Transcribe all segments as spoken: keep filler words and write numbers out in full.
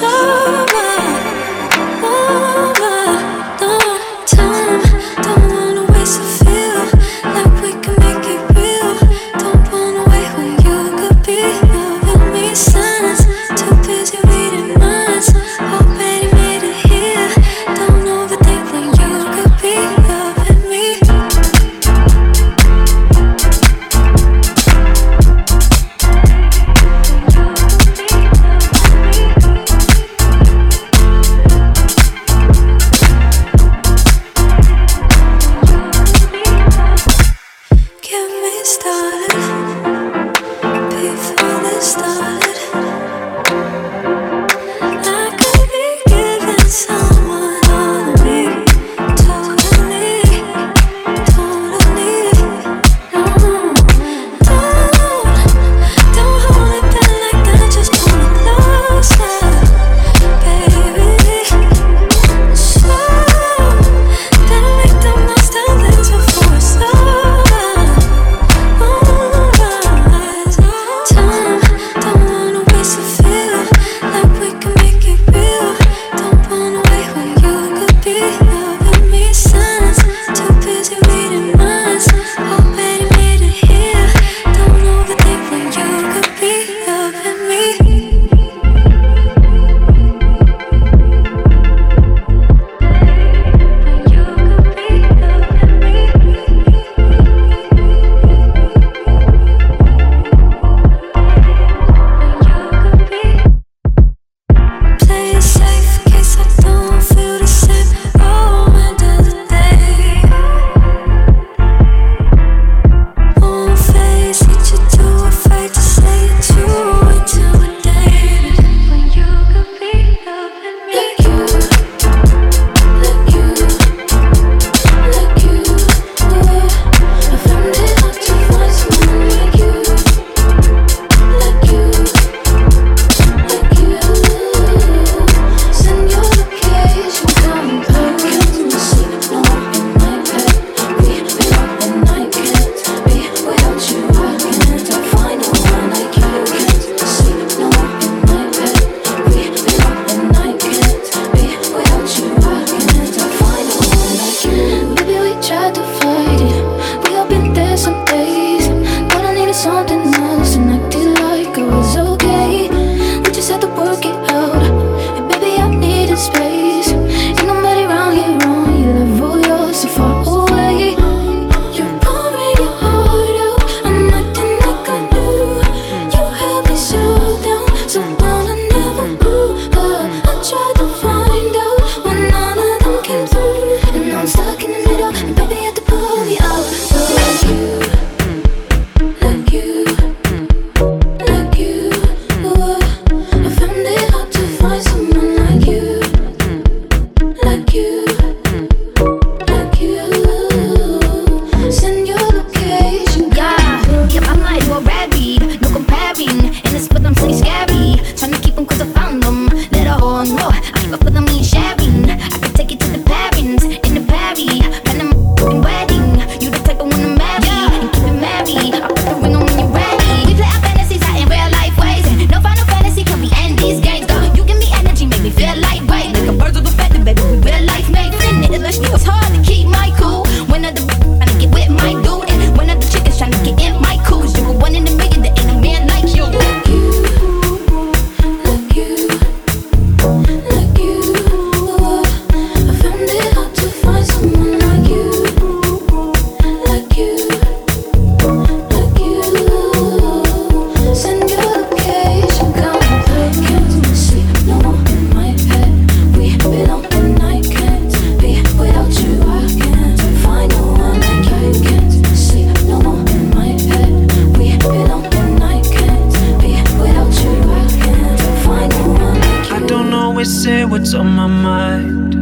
what's on my mind.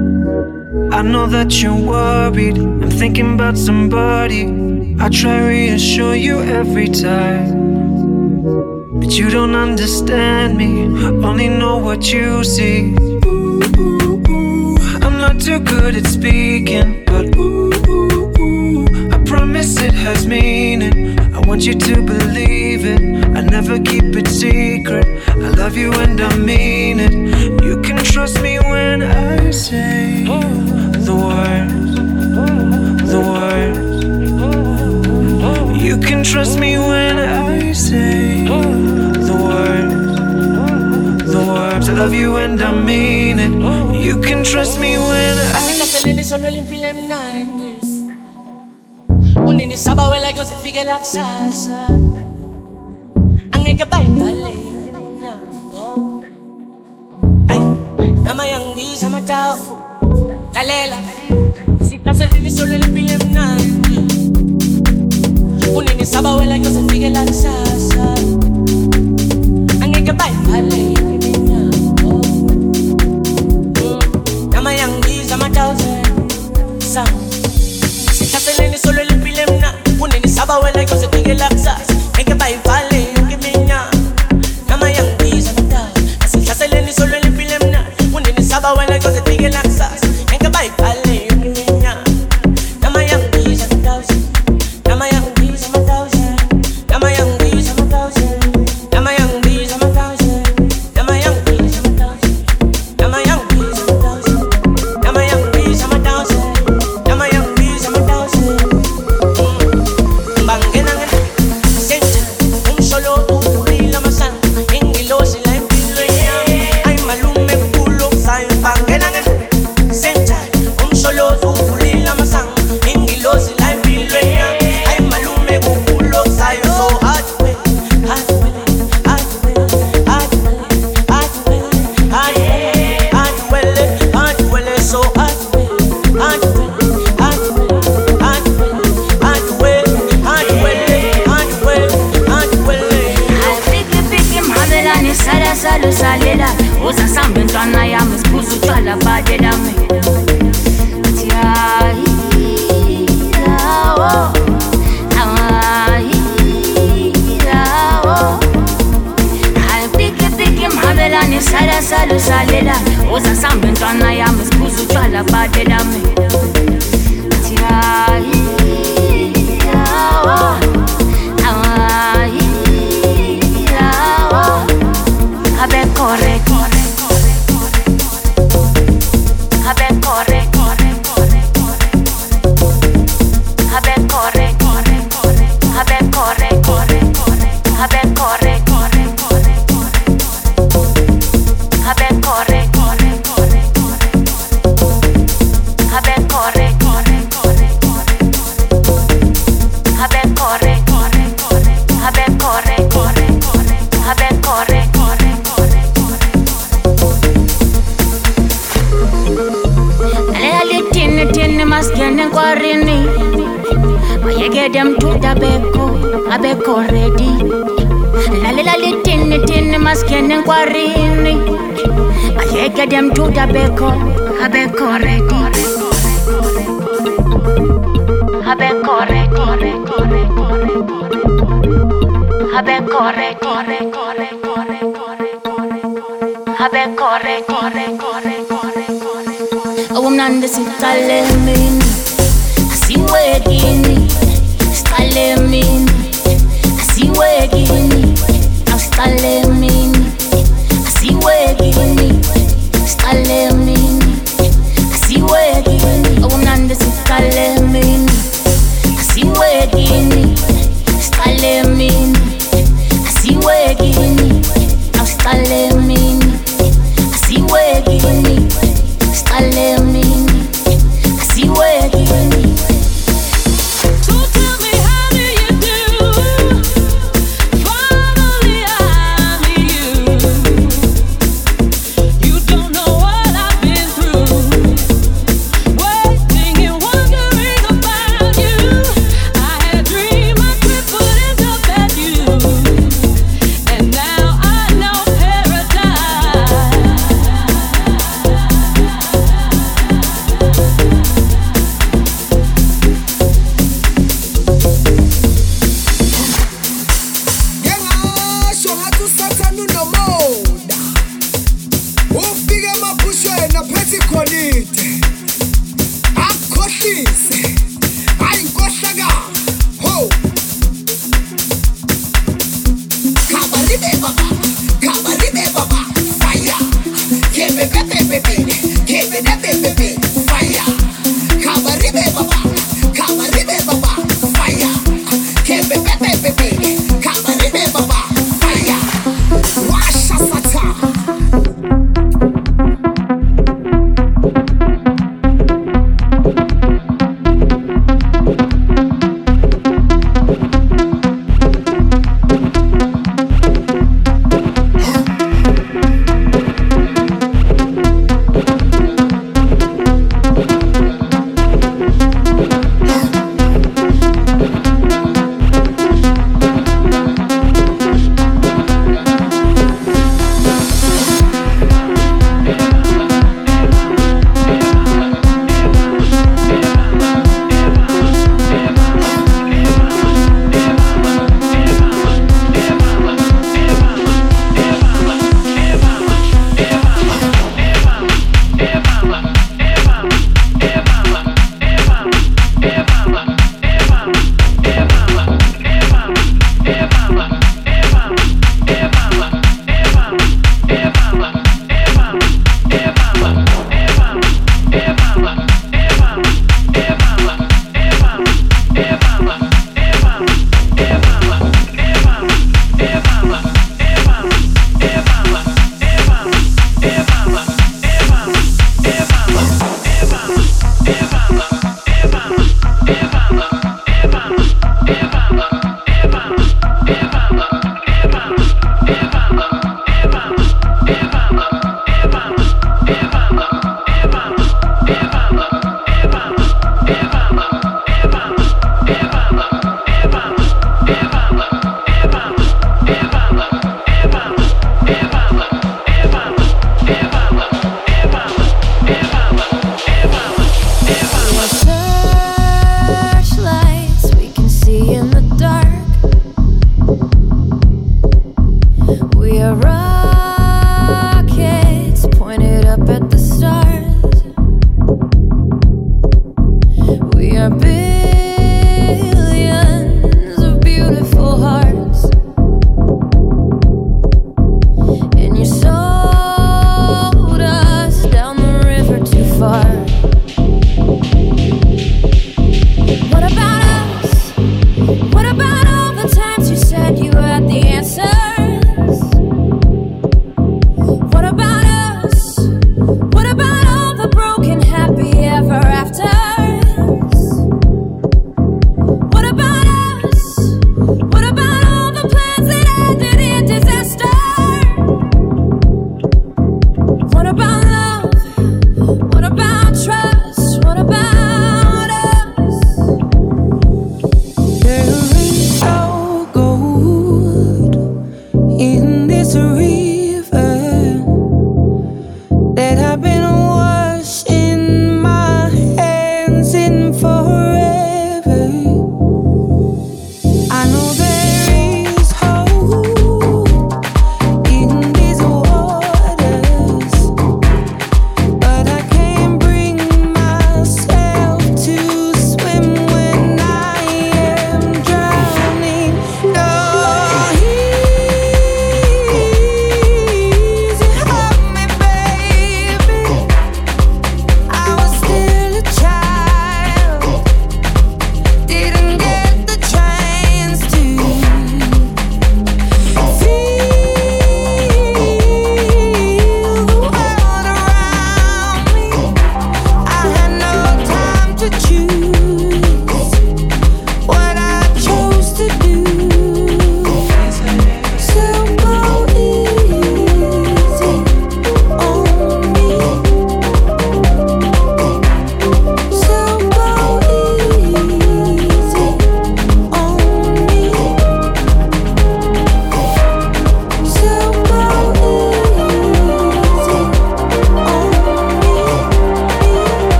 I know that you're worried, I'm thinking about somebody. I try reassure you every time, but you don't understand me, only know what you see. Ooh, ooh, ooh. I'm not too good at speaking, but ooh, ooh, ooh. I promise it has meaning. I want you to believe it, I never keep it secret. I love you and I mean it. love you and I mean it. You can trust me when I Unini saba wela yo se figue la salsa. Angeke baibale. Ay, nama yang di sama tao. Kalela. Si casa lini solo el film night. Unini saba wela yo se figue la salsa. Angeke baibale. Nama yang di sama tao. Sam. Seleni solo el pilemna, unini saba wela yo se tige laxas, eke bai vale eke minya, nama yang bisa kita. Asal seleni solo el pilemna, unini saba wela yo se tige laxas, eke bai vale eke minya, nama yang bisa kita. Nama yang bisa kita, nama yang bisa kita, nama yang bisa kita, nama yang bisa kita, nama yang bisa kita, nama yang bisa kita, nama yang Salida, usa sambe ntwana ya msikuzu twala baje dame. Tiai, lao, awai, lao. Hai piki piki mhabela ni sada salu salida, usa sambe ntwana ya msikuzu twala baje dame. Tiai, lao, awai, lao. Habe corre, corre, corre, corre, corre. Habe corre, corre, corre, corre, corre. Habe corre, corre, corre. Habe corre, corre, corre. Habe corre, corre, corre, corre. Habe corre, corre, corre, corre. Habe corre, corre, corre, corre. Habe corre, corre, corre. Habe corre, corre, corre. Habe corre, corre. Tini maskene kwa rini, mayege dem tuta beko, abeko ready. Lale lale tini tini maskene kwa rini, mayege dem tuta beko, abeko ready. Abeko ready, abeko ready, abeko ready. Awumnandi siqale mina asiwekini siqale mina asiwekini asiqale mina asiwekini siqale mina asiwekini awumnandi siqale mina asiwekini siqale mina asiwekini asiqale mina asiwekini Stale mini, asi wekini. So tell me, how do you do? Finally I meet you. You don't know what I've been through, waiting and wondering about you. I had a dream I could put into value, and now I know paradise. Fire.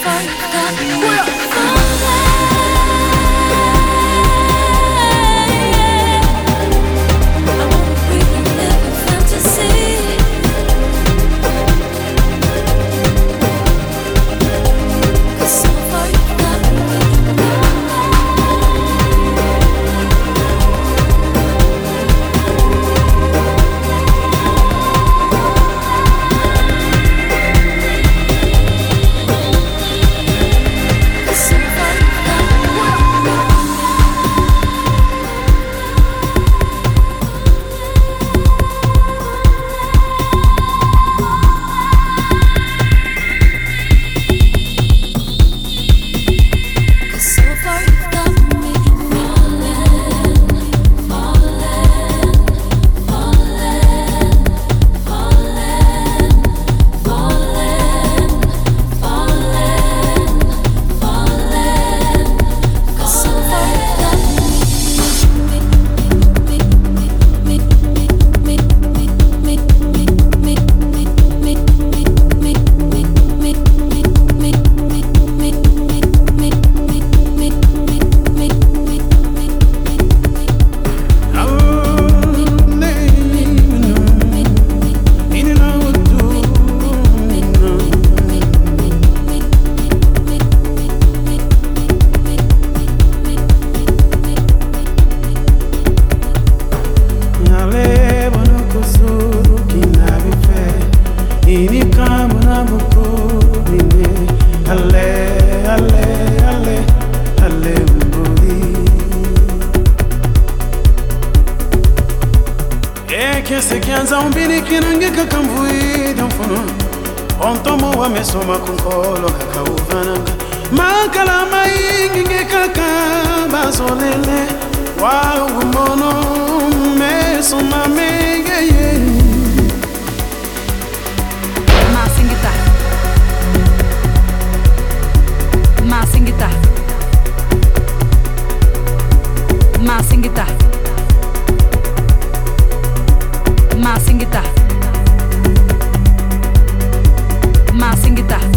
Masingita